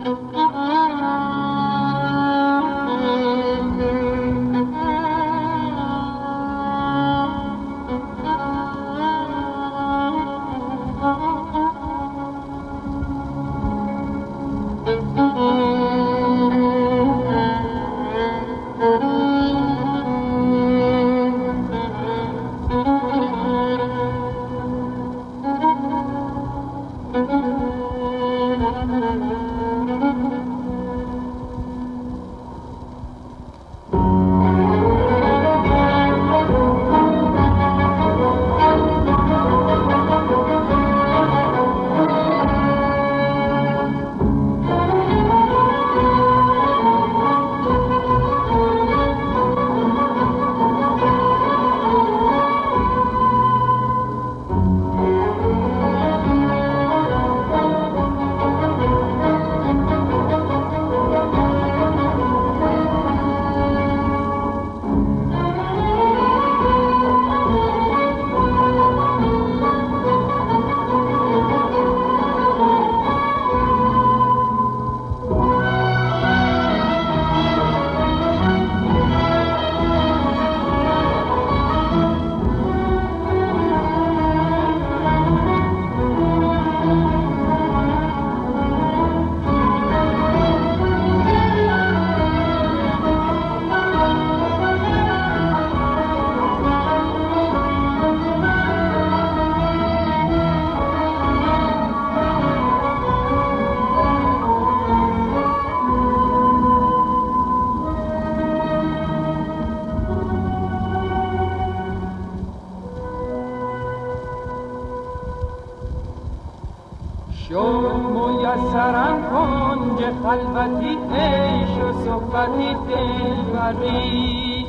میسرم کنج خلوتی عیش و صحبتی دلبری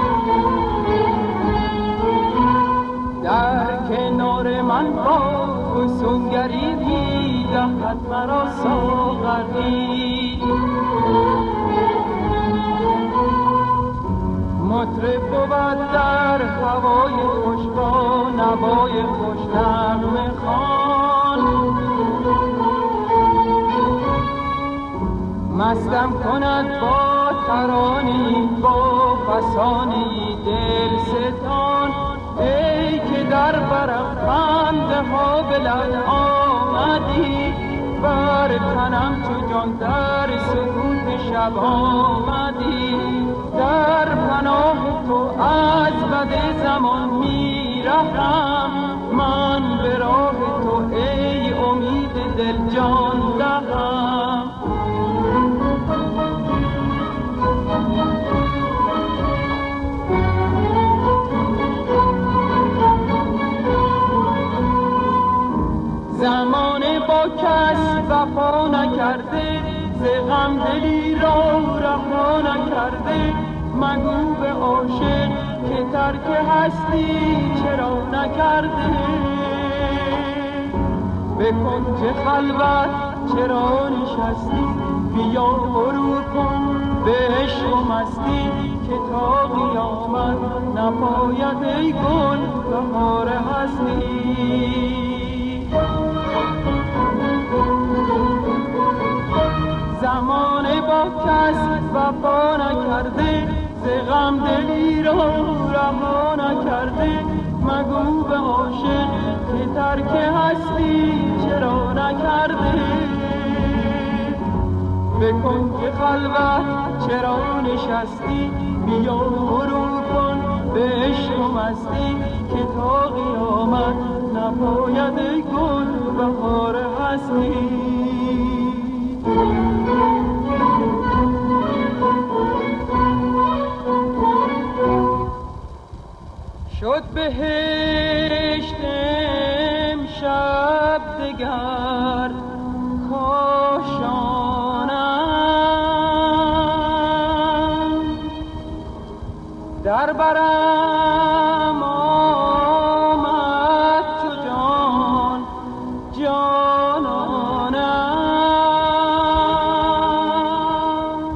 در کنار من با فسونگری میدهد مرا ساغری مطرب بود در هوای خوش با نوای خوش نغمه خوان مستم کند با ترانه‌ای با فسانه‌ای دلستان ای که در برم خنده ها به لب آمدی بر تنم چو جان در سکوت شب آمدی در پناه تو از بد زمان میرهم من به راه تو ای امید دل جان دهم زمانه با کس وفا نکرده ز غم دلی را رها نکرده مگو به عاشق که ترک هستی چرا نکرده به کنج خلوت چرا نشستی بیا برو کن به عشق و مستی که تا قیامت نپاید ای گل بهار هستی زمانه با کس وفا نکرده ز غم دلی را رها نکرده مگو به عاشق که ترک هستی چرا نکرده به کنج خلوت چرا نشستی بیا برو کن به عشق و مستی که تا قیامت نپاید ای گل بهار هستی شد بهشت امشب دگر کاشانم در برم آمد چو جان جانانم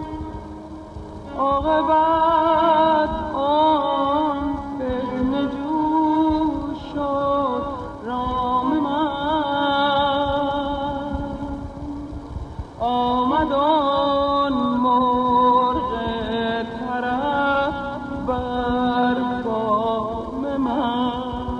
عاقبت آن فتنه جوش شد رام من آمد آن مرغ طرف بر بام من.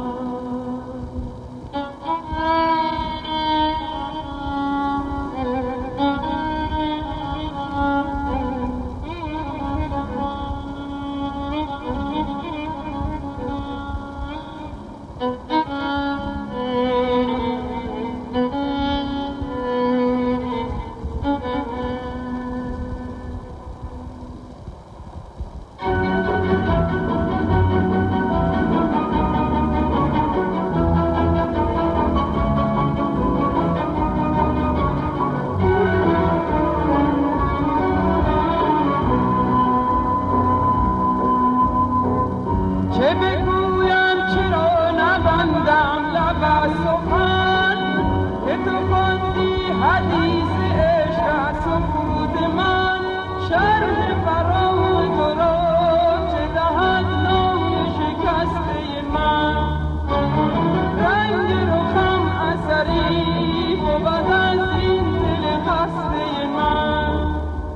چه بگویم چرا نبندم لب از سخن که تو خواندی حدیث عشق از سکوت من. شرح برای تو را چه دهد نام شکسته من. رنگ رخم اثری بود از این دل خسته من.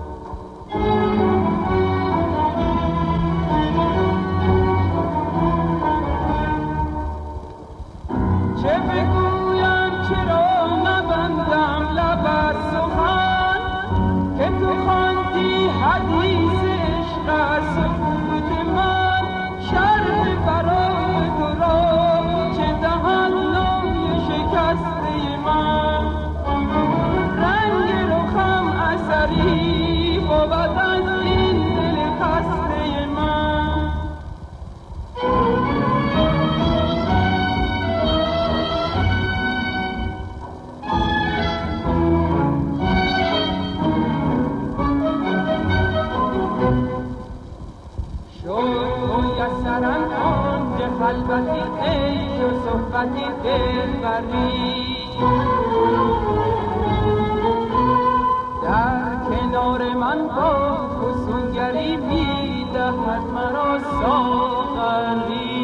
چه بگویم چرا نبندم لب از سخن که تو خواندی حدیث عشق از سکوت من. شرح برای تو را چه دهد نام شکسته من. رنگ رخم اثری بود از این دل خسته من. سرم آن به خلوتی عیش و صحبتی دلبری در کنار من با فسونگری می‌دهد مرا ساغری.